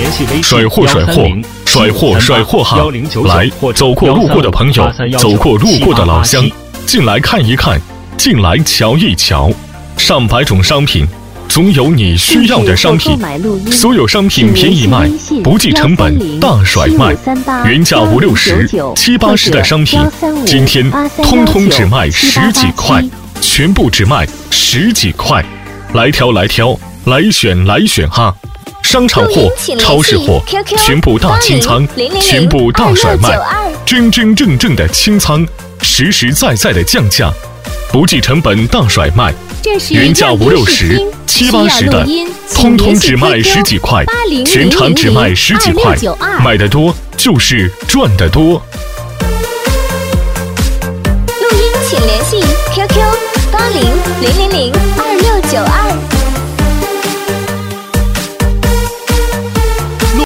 甩货甩货甩货甩货哈！来，走过路过的朋友，走过路过的老乡，进来看一看，进来瞧一瞧，上百种商品，总有你需要的商品，所有商品便宜卖，不计成本大甩卖，原价50、60、70、80的商品，今天通通只卖10几块，全部只卖10几块，来挑来挑，来选来选哈！商场货、超市货，全部大清仓，全部大甩卖，真真正正的清仓，实实在在的降价，不计成本大甩卖，原价50、60、70、80的，通通只卖10几块，全场只卖10几块，卖得多就是赚得多。 录音请联系 QQ8000026992。